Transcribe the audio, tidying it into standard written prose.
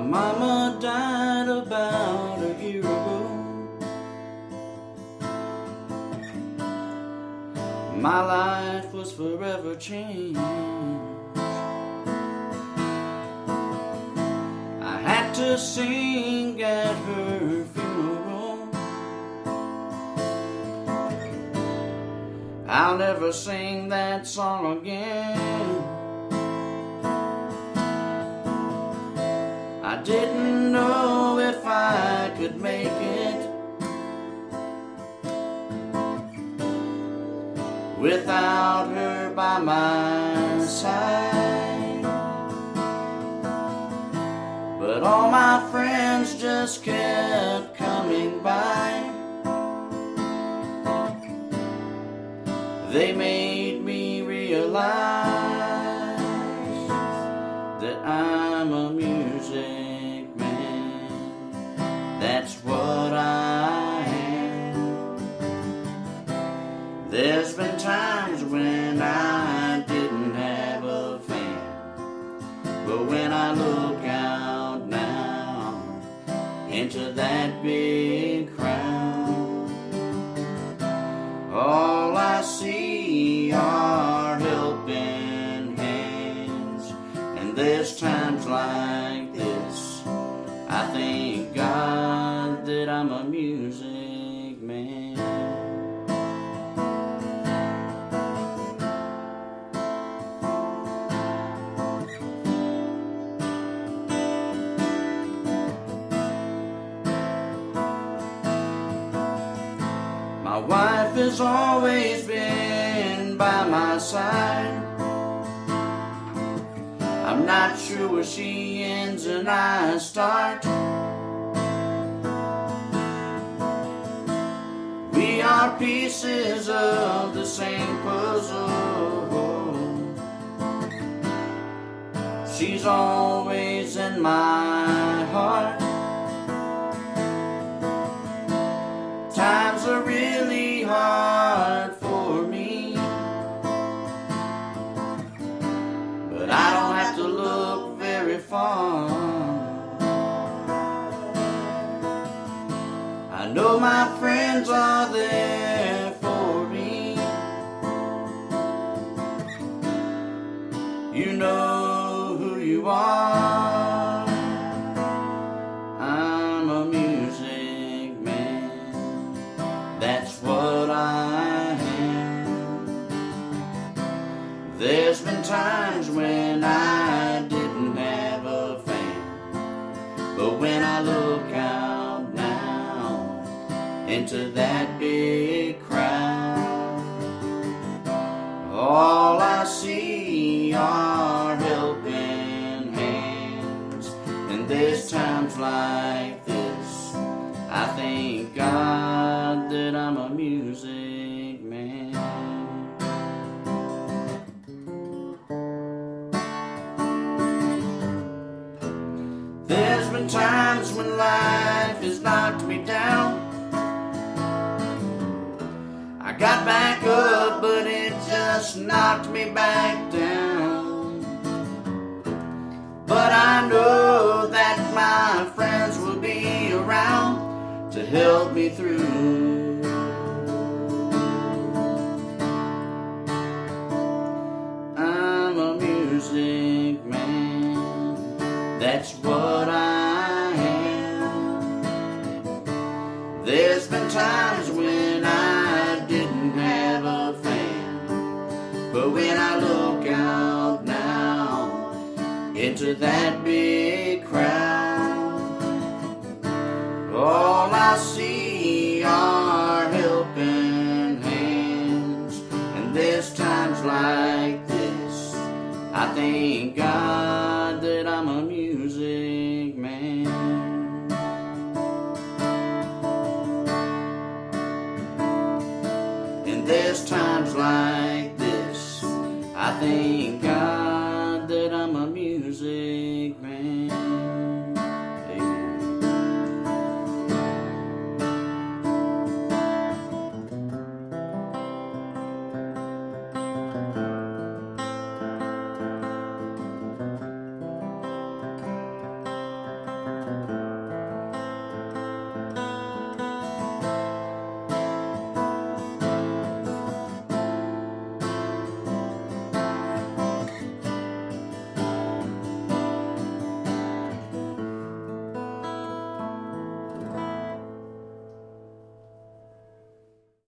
mama died about a year ago. My life was forever changed. I had to sing at her funeral. I'll never sing that song again. I didn't know if I could make it without her by my side. But all my friends just kept coming by. They made me realize that I'm a music man. That's what I am. There's been times when I didn't have a fan, but when I look out now into that big crowd, all I see are helping hands. And there's times like this I thank God that I'm a music man. My wife has always been by my side. I'm not sure where she ends and I start. We are pieces of the same puzzle. She's always in my heart. Times are really hard for me, but I don't have to look very far. I know my friends are there for me. You know who you are. I'm a music man. That's what I am. There's been times when I didn't have a fan, but when I look out now into that big crowd, all I see are helping hands. And there's times like this I thank God that I'm a music man. There's been times when life has knocked me down. I got back up, but it just knocked me back down. But I know that my friends will be around to help me through. I'm a music man. That's what I am. There's been times when I didn't have a fan, but when I look out now into that big crowd, all I see are helping hands. And there's times like this I thank God that I'm a music man. And there's times like this I thank God